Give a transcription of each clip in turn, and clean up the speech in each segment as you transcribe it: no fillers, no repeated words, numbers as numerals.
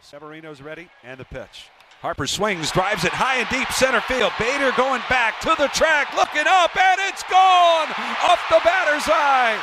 Severino's ready, and the pitch. Harper swings, drives it high and deep center field. Bader going back to the track, looking up, and it's gone off the batter's eye.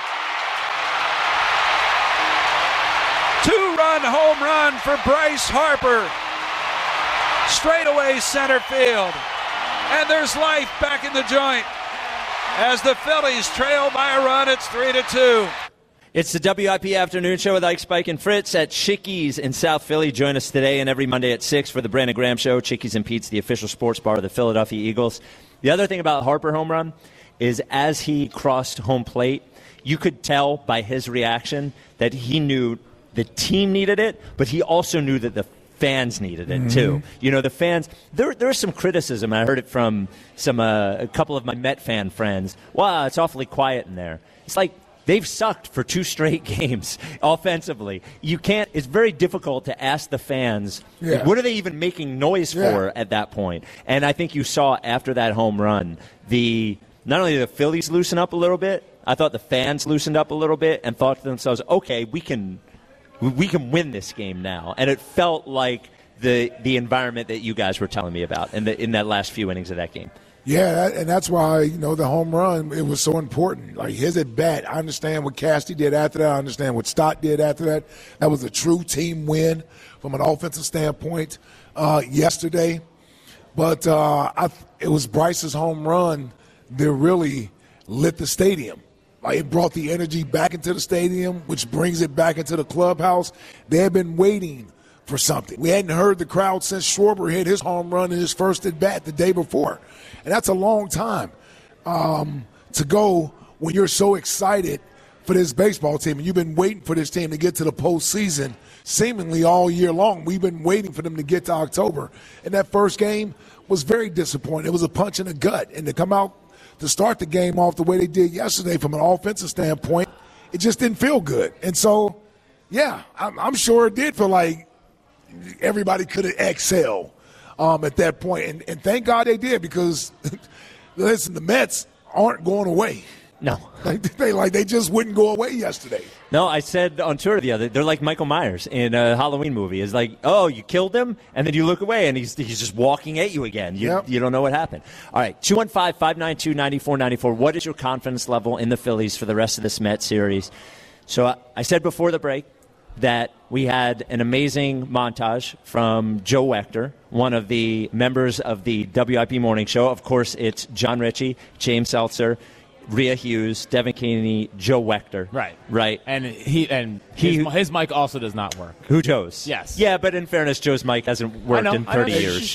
Two-run home run for Bryce Harper. Straightaway center field. And there's life back in the joint. As the Phillies trail by a run, it's 3-2. It's the WIP Afternoon Show with Ike, Spike, and Fritz at Chickies in South Philly. Join us today and every Monday at 6 for the Brandon Graham Show. Chickies and Pete's, the official sports bar of the Philadelphia Eagles. The other thing about Harper home run is as he crossed home plate, you could tell by his reaction that he knew the team needed it, but he also knew that the fans needed it too. You know, the fans, there's some criticism. I heard it from a couple of my Met fan friends. Wow, it's awfully quiet in there. It's like, they've sucked for 2 straight games offensively. It's very difficult to ask the fans, like, what are they even making noise for at that point? And I think you saw after that home run, not only the Phillies loosen up a little bit, I thought the fans loosened up a little bit and thought to themselves, okay, we can win this game now. And it felt like the environment that you guys were telling me about in that last few innings of that game. Yeah, and that's why, the home run, it was so important. Like, his at-bat, I understand what Cassidy did after that. I understand what Stott did after that. That was a true team win from an offensive standpoint yesterday. But it was Bryce's home run that really lit the stadium. Like, it brought the energy back into the stadium, which brings it back into the clubhouse. They had been waiting for something. We hadn't heard the crowd since Schwarber hit his home run in his first at-bat the day before. And that's a long time to go when you're so excited for this baseball team. And you've been waiting for this team to get to the postseason seemingly all year long. We've been waiting for them to get to October. And that first game was very disappointing. It was a punch in the gut. And to come out to start the game off the way they did yesterday from an offensive standpoint, it just didn't feel good. And so, yeah, I'm sure it did feel like everybody could have excelled at that point. And thank God they did, because, listen, the Mets aren't going away. No. They just wouldn't go away yesterday. No, I said on tour the other, they're like Michael Myers in a Halloween movie. It's like, oh, you killed him, and then you look away, and he's just walking at you again. You don't know what happened. All right, 215-592-9494. What is your confidence level in the Phillies for the rest of this Mets series? So I said before the break that we had an amazing montage from Joe Wechter, one of the members of the WIP Morning Show. Of course, it's John Ritchie, James Seltzer, Rhea Hughes, Devin Kennedy, Joe Wechter. Right. And his mic also does not work. Who, Joe's? Yes. Yeah, but in fairness, Joe's mic hasn't worked in 30 years.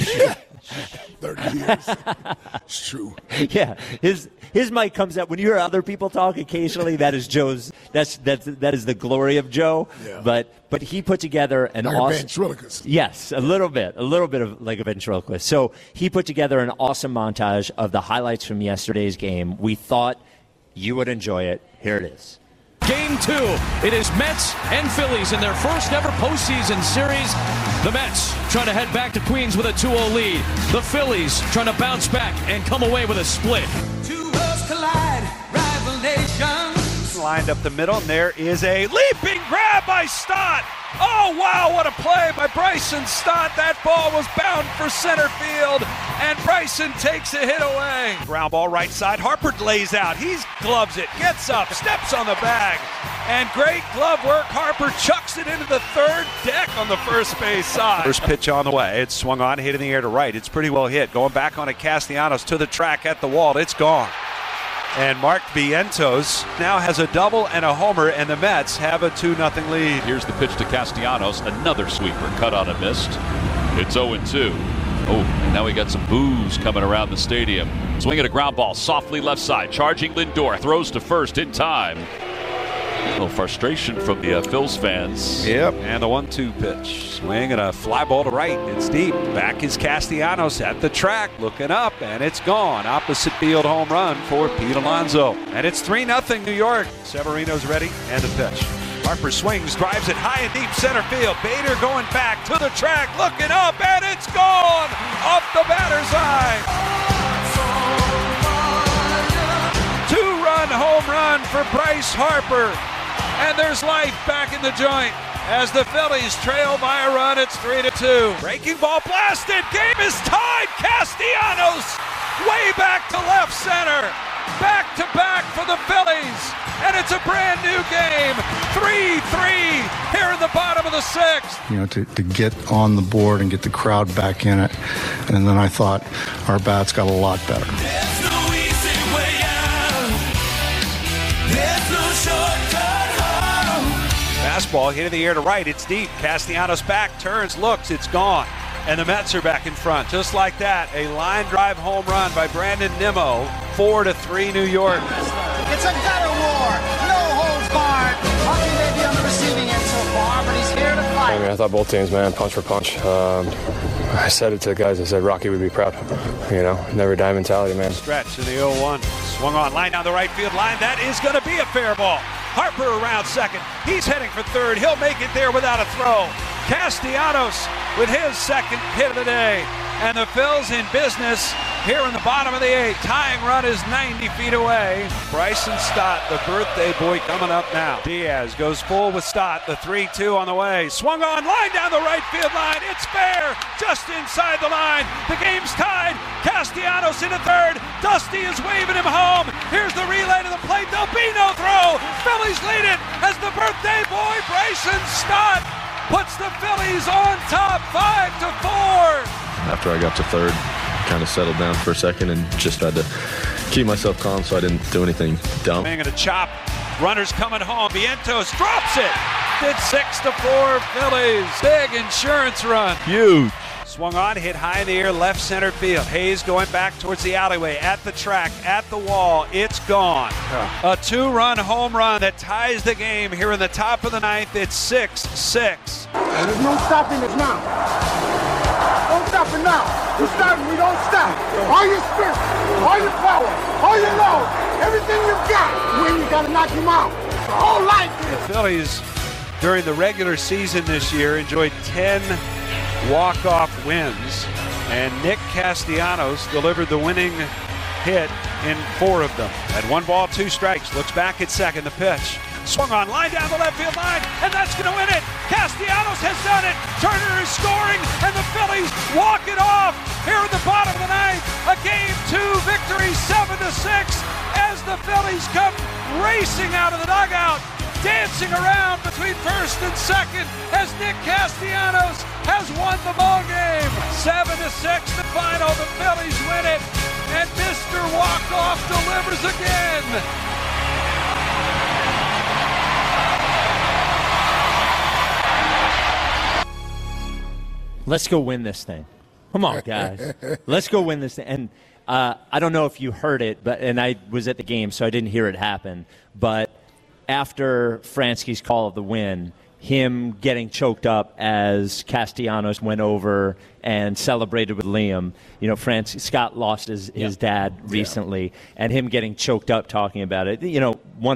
30 years. It's true. Yeah. His mic comes out when you hear other people talk occasionally. That is Joe's. That is the glory of Joe. Yeah. But he put together an like awesome a ventriloquist. Yes, a little bit of like a ventriloquist. So he put together an awesome montage of the highlights from yesterday's game. We thought you would enjoy it. Here it is. Game 2. It is Mets and Phillies in their first ever postseason series. The Mets trying to head back to Queens with a 2-0 lead. The Phillies trying to bounce back and come away with a split. Two worlds collide, rival nations. Lined up the middle, and there is a leaping grab by Stott. Oh, wow, what a play by Bryson Stott. That ball was bound for center field, and Bryson takes a hit away. Ground ball right side. Harper lays out. He gloves it, gets up, steps on the bag, and great glove work. Harper chucks it into the third deck on the first base side. First pitch on the way. It's swung on, hit in the air to right. It's pretty well hit. Going back on a Castellanos to the track at the wall. It's gone. And Mark Vientos now has a double and a homer, and the Mets have a 2-0 lead. Here's the pitch to Castellanos. Another sweeper cut on and missed. It's 0-2. Oh, and now we got some boos coming around the stadium. Swinging a ground ball softly left side. Charging Lindor. Throws to first in time. A little frustration from the Phils fans. Yep, and the 1-2 pitch. Swing and a fly ball to right. It's deep. Back is Castellanos at the track, looking up, and it's gone. Opposite field home run for Pete Alonso. And it's 3-0 New York. Severino's ready, and the pitch. Harper swings, drives it high and deep center field. Bader going back to the track, looking up, and it's gone off the batter's eye. Two-run home run for Bryce Harper. And there's life back in the joint. as the Phillies trail by a run. It's 3-2. Breaking ball blasted. Game is tied. Castellanos way back to left center. Back to back for the Phillies. And it's a brand new game. 3-3 here in the bottom of the sixth. You know, to get on the board and get the crowd back in it. And then I thought our bats got a lot better. There's no easy way out. There's no shortcut home. Fastball hit in the air to right. It's deep. Castellanos back, turns, looks. It's gone. And the Mets are back in front. Just like that, a line drive home run by Brandon Nimmo. 4-3 New York. It's a gutter war. No holds barred. Bucky may be on the receiving end so far, but he's here to fight. I mean, I thought both teams, man, punch for punch. I said it to the guys. I said Rocky would be proud. You know, never die mentality, man. Stretch in the 0-1. Swung on, line down the right field line. That is going to be a fair ball. Harper around second. He's heading for third. He'll make it there without a throw. Castellanos with his second hit of the day. And the Phils in business here in the bottom of the eighth. Tying run is 90 feet away. Bryson Stott, the birthday boy, coming up now. Diaz goes full with Stott. The 3-2 on the way. Swung on, line down the right field line. It's fair, just inside the line. The game's tied. Castellanos into third. Dusty is waving him home. Here's the relay to the plate. There'll be no throw. Phillies lead it as the birthday boy, Bryson Stott, puts the Phillies on top 5-4. After I got to third, kind of settled down for a second and just tried to keep myself calm so I didn't do anything dumb. Swing and a chop. Runners coming home. Vientos drops it. It's 6-4 Phillies. Big insurance run. Huge. Swung on, hit high in the air, left center field. Hayes going back towards the alleyway, at the track, at the wall. It's gone. A 2-run home run that ties the game here in the top of the ninth. It's 6-6. There's no stopping it now. Don't stop it now. You start, we don't stop. All your spirit, all your power, all your love, everything you've got. When you gotta knock him out. The whole life. The Phillies, during the regular season this year, enjoyed 10 walk-off wins, and Nick Castellanos delivered the winning hit in 4 of them. At 1 ball, 2 strikes. Looks back at second. The pitch. Swung on, line down the left field line, and that's going to win it. Castellanos has done it. Turner is scoring, and the Phillies walk it off here in the bottom of the ninth. A Game 2 victory, 7-6, as the Phillies come racing out of the dugout, dancing around between first and second as Nick Castellanos has won the ball game. 7-6 the final. The Phillies win it, and Mr. Walk-Off delivers again. Let's go win this thing. Come on, guys. Let's go win this thing. And I don't know if you heard it, and I was at the game, so I didn't hear it happen. But after Fransky's call of the win, him getting choked up as Castellanos went over and celebrated with Liam. You know, Scott lost his dad recently, and him getting choked up talking about it. You know,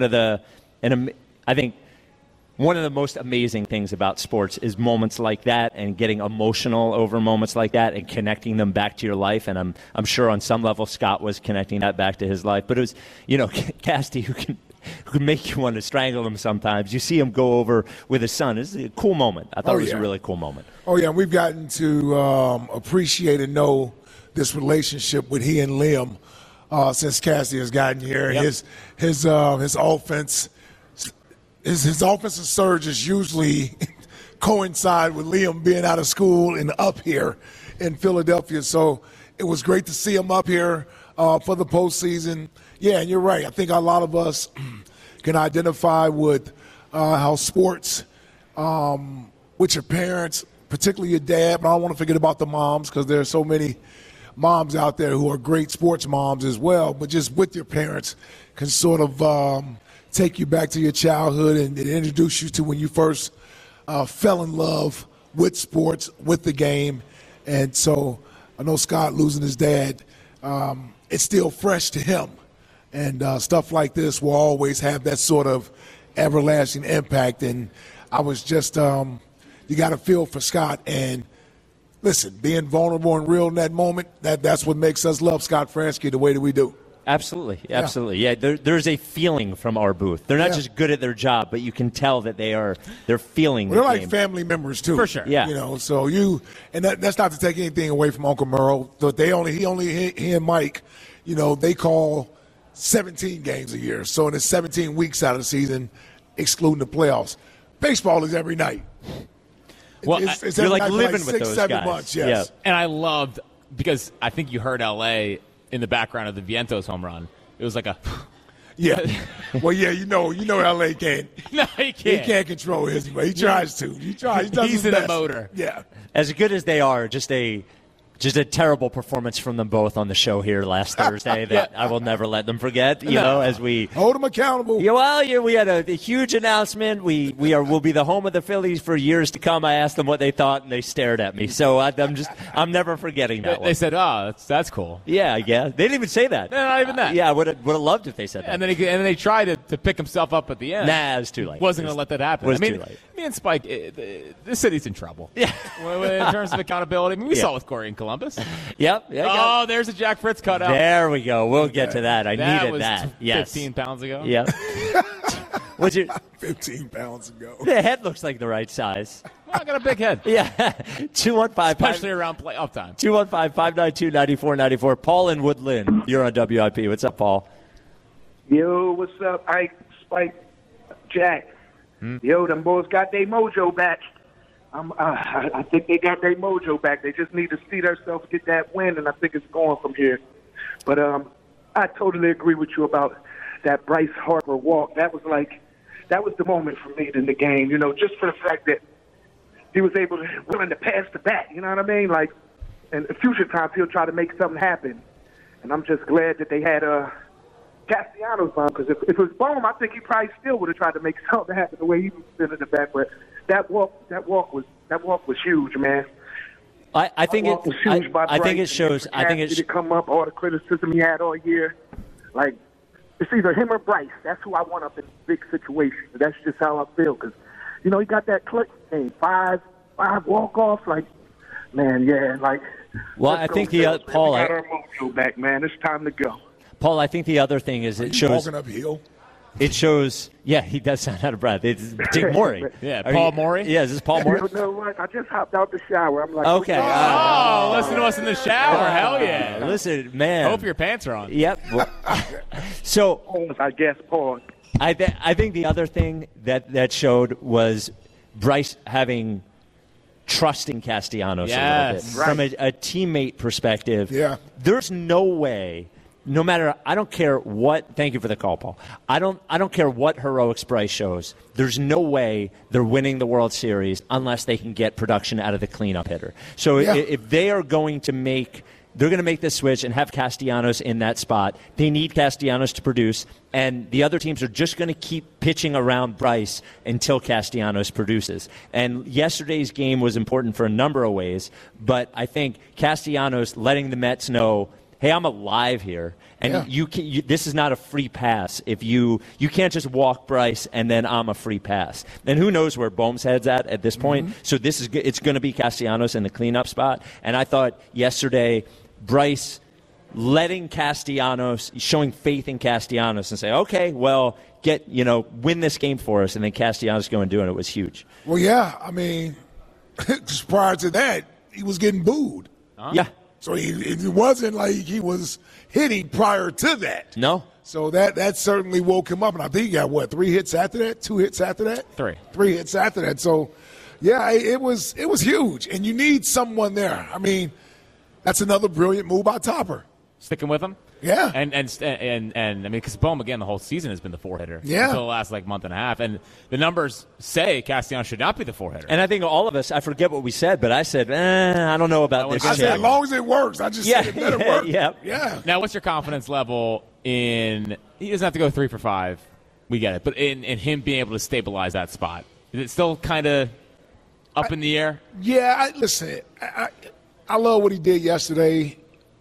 I think one of the most amazing things about sports is moments like that and getting emotional over moments like that and connecting them back to your life. And I'm sure on some level Scott was connecting that back to his life. But it was, you know, Casty who can make you want to strangle him sometimes. You see him go over with his son. It's a cool moment. I thought it was a really cool moment. Oh, yeah, we've gotten to appreciate and know this relationship with he and Liam since Casty has gotten here. Yep. His offense, his offensive surges usually coincide with Liam being out of school and up here in Philadelphia. So it was great to see him up here for the postseason. Yeah, and you're right. I think a lot of us can identify with how sports, with your parents, particularly your dad, but I don't want to forget about the moms because there are so many moms out there who are great sports moms as well, but just with your parents can sort of take you back to your childhood and introduce you to when you first fell in love with sports, with the game. And so I know Scott losing his dad, it's still fresh to him. And stuff like this will always have that sort of everlasting impact. And I was just, you got to feel for Scott. And listen, being vulnerable and real in that moment, that's what makes us love Scott Fransky the way that we do. Absolutely. Yeah, there's a feeling from our booth. They're not just good at their job, but you can tell that they're feeling they're the like game. family members, too. For sure. Yeah. So that's not to take anything away from Uncle Merle. So he and Mike, they call 17 games a year. So it's 17 weeks out of the season, excluding the playoffs. Baseball is every night. Well, it's you're every like night living for with 6, those 7 guys. months, yes. Yeah. And I loved, because I think you heard L.A. in the background of the Vientos home run. It was like a... Yeah. Well, yeah, L.A. can't. No, he can't. He can't control his, but he tries to. He does He's his in best. a motor. Yeah. As good as they are, just a terrible performance from them both on the show here last Thursday that I will never let them forget. As we hold them accountable. We had a huge announcement. We'll be the home of the Phillies for years to come. I asked them what they thought, and they stared at me. So I'm never forgetting that one. They said, "Oh, that's cool." Yeah. They didn't even say that. No, not even that. Yeah, I would have loved if they said that. And then they tried to pick himself up at the end. Nah, it was too late. Wasn't going to let that happen. Was too late. Me and Spike, this city's in trouble. Yeah. In terms of accountability, we saw it with Corey in Columbus. Yep. Oh, there's a Jack Fritz cutout. There we go. We'll get to that. I that needed was that. Yes. 15 pounds ago. Yep. What's your 15 pounds ago? The head looks like the right size. Well, I got a big head. Yeah. 215. Especially around playoff time. 215-592-9494. Paul in Woodland. You're on WIP. What's up, Paul? Yo, what's up, Ike, Spike, Jack? Yo, them boys got their mojo back. I think they got their mojo back. They just need to see themselves get that win, and I think it's going from here. But I totally agree with you about that Bryce Harper walk. That was the moment for me in the game, just for the fact that he was willing to pass the bat, you know what I mean? Like, and in future times, he'll try to make something happen. And I'm just glad that they had Castellanos bomb, because if it was Bohm, I think he probably still would have tried to make something happen the way he was sitting in the back. But that walk was huge, man. I think it shows. I think it to come up, all the criticism he had all year. Like, it's either him or Bryce. That's who I want up in big situations. That's just how I feel, because he got that click thing, five walk-offs. Like, man, yeah, like. Well, I think Paul. We got our mojo back, man. It's time to go. Paul, I think the other thing is it shows. Walking uphill. It shows. Yeah, he does sound out of breath. It's Dick Morey. Yeah, Paul Morey. Yeah, is this Paul Morey? You know what? I just hopped out the shower. I'm like, okay. Listen to us in the shower. Hell yeah. Listen, man. Hope your pants are on. Yep. So I guess pause. I think the other thing that showed was Bryce trusting Castellanos a little bit. Right. From a teammate perspective. Yeah. There's no way. No matter, I don't care what. Thank you for the call, Paul. I don't care what heroics Bryce shows. There's no way they're winning the World Series unless they can get production out of the cleanup hitter. So if they are going to make this switch and have Castellanos in that spot, they need Castellanos to produce, and the other teams are just going to keep pitching around Bryce until Castellanos produces. And yesterday's game was important for a number of ways, but I think Castellanos letting the Mets know, hey, I'm alive here, and this is not a free pass. If you can't just walk Bryce and then I'm a free pass. And who knows where Bohm's head's at this point. So it's going to be Castellanos in the cleanup spot. And I thought yesterday Bryce letting Castellanos, showing faith in Castellanos and say, okay, well, win this game for us, and then Castellanos going and doing it was huge. Well, yeah, I mean, just prior to that, he was getting booed. Yeah. So it wasn't like he was hitting prior to that. No. So that certainly woke him up. And I think he got, 3 hits after that? 2 hits after that? 3. 3 hits after that. So, yeah, it was huge. And you need someone there. I mean, that's another brilliant move by Topper. Sticking with him? Yeah. And I mean, because Bohm, again, the whole season has been the 4-hitter. Yeah. Until the last, month and a half. And the numbers say Castellanos should not be the 4-hitter. And I think all of us, I forget what we said, but I said, I don't know about this. I said, as long as it works. I just said it better work. Yeah. Now, what's your confidence level in – he doesn't have to go 3 for 5. We get it. But in him being able to stabilize that spot, is it still kind of up in the air? Yeah, listen, I love what he did yesterday.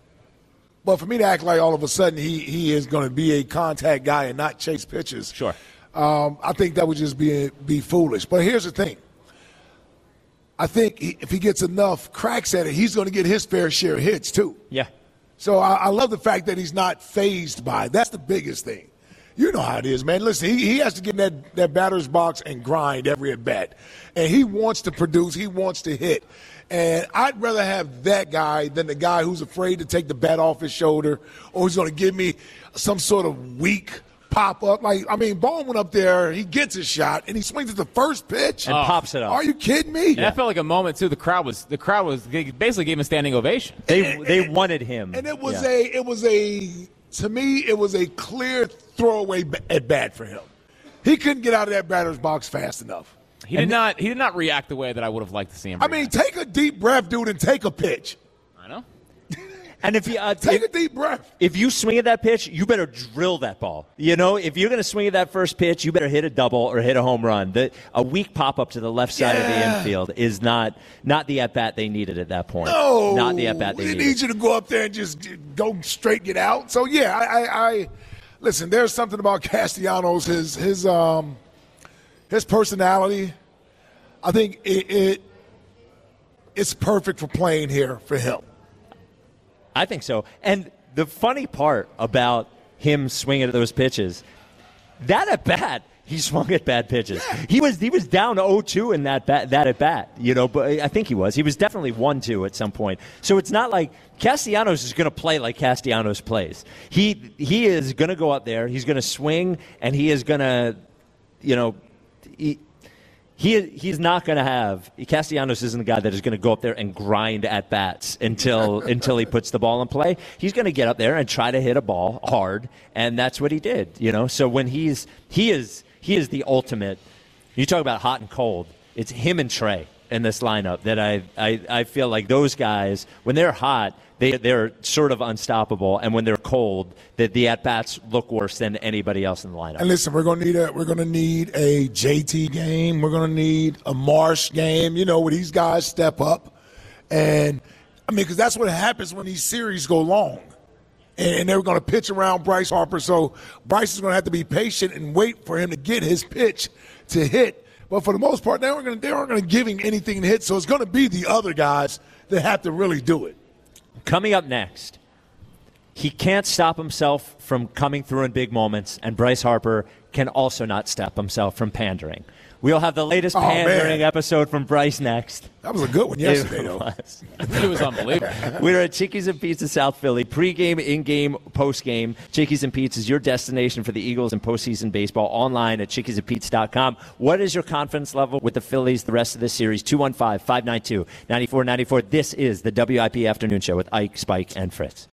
But for me to act like all of a sudden he is going to be a contact guy and not chase pitches, sure. I think that would just be foolish. But here's the thing. I think if he gets enough cracks at it, he's going to get his fair share of hits too. Yeah. So I love the fact that he's not fazed by it. That's the biggest thing. You know how it is, man. Listen, he has to get in that batter's box and grind every at-bat. And he wants to produce. He wants to hit. And I'd rather have that guy than the guy who's afraid to take the bat off his shoulder or who's going to give me some sort of weak pop-up. Ball went up there, he gets his shot, and he swings at the first pitch. And pops it up. Are you kidding me? And I felt like a moment, too. The crowd was they basically gave him a standing ovation. They wanted him. And it was to me, it was a clear throwaway at bat for him. He couldn't get out of that batter's box fast enough. He did not react the way that I would have liked to see him react. Take a deep breath, dude, and take a pitch. I know. And if you take a deep breath. If you swing at that pitch, you better drill that ball. You know, if you're going to swing at that first pitch, you better hit a double or hit a home run. A weak pop-up to the left side of the infield is not the at-bat they needed at that point. No. Not the at-bat they needed. They need you to go up there and just go straight, get out. So, yeah, I listen, there's something about Castellanos, his personality. I think it's perfect for playing here for him. I think so. And the funny part about him swinging at those pitches, that at bat, he swung at bad pitches. He was down 0-2 in that at bat, you know, but I think he was. He was definitely 1-2 at some point. So it's not like Castellanos is going to play like Castellanos plays. He is going to go up there, he's going to swing, and he is going to, you know, He's not going to have – Castellanos isn't the guy that is going to go up there and grind at bats until he puts the ball in play. He's going to get up there and try to hit a ball hard, and that's what he did. You know, so when he is the ultimate – you talk about hot and cold, it's him and Trey in this lineup that I feel like those guys, when they're hot, they're sort of unstoppable, and when they're cold, the at-bats look worse than anybody else in the lineup. And listen, we're going to need a JT game. We're going to need a Marsh game, you know, where these guys step up. And, because that's what happens when these series go long. And they're going to pitch around Bryce Harper, so Bryce is going to have to be patient and wait for him to get his pitch to hit. But for the most part, they aren't going to give him anything to hit, so it's going to be the other guys that have to really do it. Coming up next, he can't stop himself from coming through in big moments, and Bryce Harper can also not stop himself from pandering. We'll have the latest pandering episode from Bryce next. That was a good one yesterday, though. It was unbelievable. We're at Chickies and Pete's in South Philly. Pre-game, in-game, post-game. Chickies and Pete's is your destination for the Eagles and postseason baseball. Online at chickiesandpete's.com. What is your confidence level with the Phillies the rest of this series? 215-592-9494. This is the WIP Afternoon Show with Ike, Spike, and Fritz.